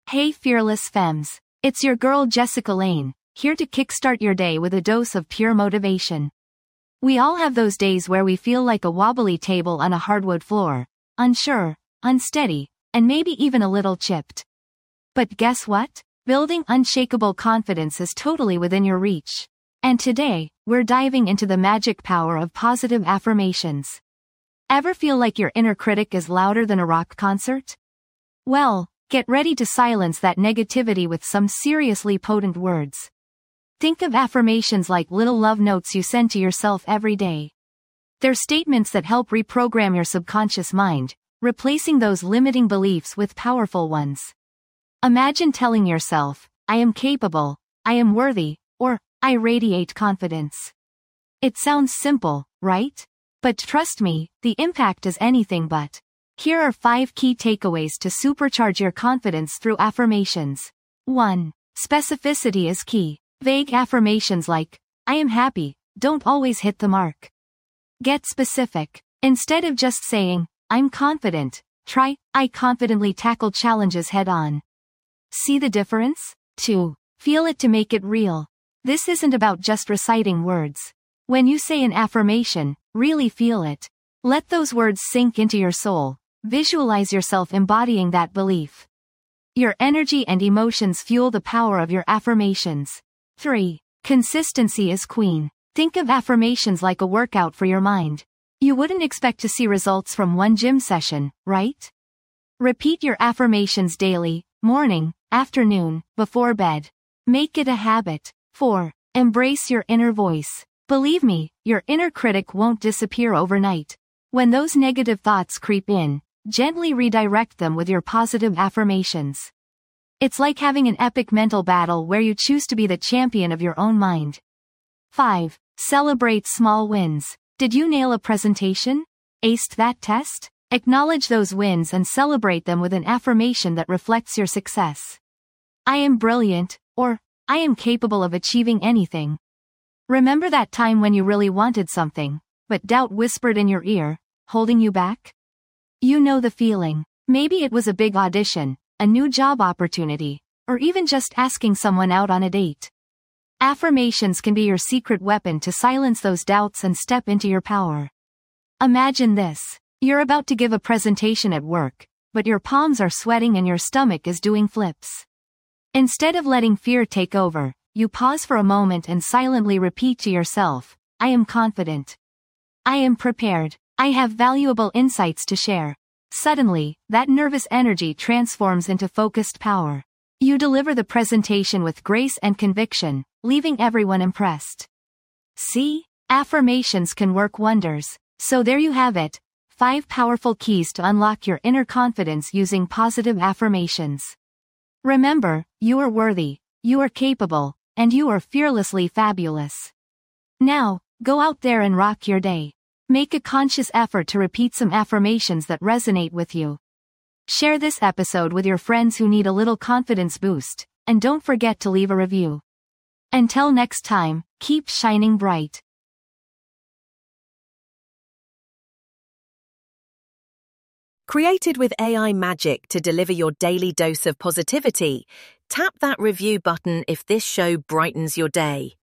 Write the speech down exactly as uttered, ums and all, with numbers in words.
Hey fearless femmes, it's your girl Jessica Lane, here to kickstart your day with a dose of pure motivation. We all have those days where we feel like a wobbly table on a hardwood floor, unsure, unsteady, and maybe even a little chipped. But guess what? Building unshakable confidence is totally within your reach. And today, we're diving into the magic power of positive affirmations. Ever feel like your inner critic is louder than a rock concert? Well, get ready to silence that negativity with some seriously potent words. Think of affirmations like little love notes you send to yourself every day. They're statements that help reprogram your subconscious mind, replacing those limiting beliefs with powerful ones. Imagine telling yourself, I am capable, I am worthy, or, I radiate confidence. It sounds simple, right? But trust me, the impact is anything but. Here are five key takeaways to supercharge your confidence through affirmations. one. Specificity is key. Vague affirmations like, I am happy, don't always hit the mark. Get specific. Instead of just saying, I'm confident, try, I confidently tackle challenges head on. See the difference? two. Feel it to make it real. This isn't about just reciting words. When you say an affirmation, really feel it. Let those words sink into your soul. Visualize yourself embodying that belief. Your energy and emotions fuel the power of your affirmations. three. Consistency is queen. Think of affirmations like a workout for your mind. You wouldn't expect to see results from one gym session, right? Repeat your affirmations daily, morning, afternoon, before bed. Make it a habit. four. Embrace your inner voice. Believe me, your inner critic won't disappear overnight. When those negative thoughts creep in, gently redirect them with your positive affirmations. It's like having an epic mental battle where you choose to be the champion of your own mind. five. Celebrate small wins. Did you nail a presentation? Aced that test? Acknowledge those wins and celebrate them with an affirmation that reflects your success. I am brilliant, or, I am capable of achieving anything. Remember that time when you really wanted something, but doubt whispered in your ear, holding you back? You know the feeling. Maybe it was a big audition, a new job opportunity, or even just asking someone out on a date. Affirmations can be your secret weapon to silence those doubts and step into your power. Imagine this. You're about to give a presentation at work, but your palms are sweating and your stomach is doing flips. Instead of letting fear take over, you pause for a moment and silently repeat to yourself, I am confident. I am prepared. I have valuable insights to share. Suddenly, that nervous energy transforms into focused power. You deliver the presentation with grace and conviction, leaving everyone impressed. See? Affirmations can work wonders. So there you have it. Five powerful keys to unlock your inner confidence using positive affirmations. Remember, you are worthy, you are capable, and you are fearlessly fabulous. Now, go out there and rock your day. Make a conscious effort to repeat some affirmations that resonate with you. Share this episode with your friends who need a little confidence boost, and don't forget to leave a review. Until next time, keep shining bright. Created with A I magic to deliver your daily dose of positivity, tap that review button if this show brightens your day.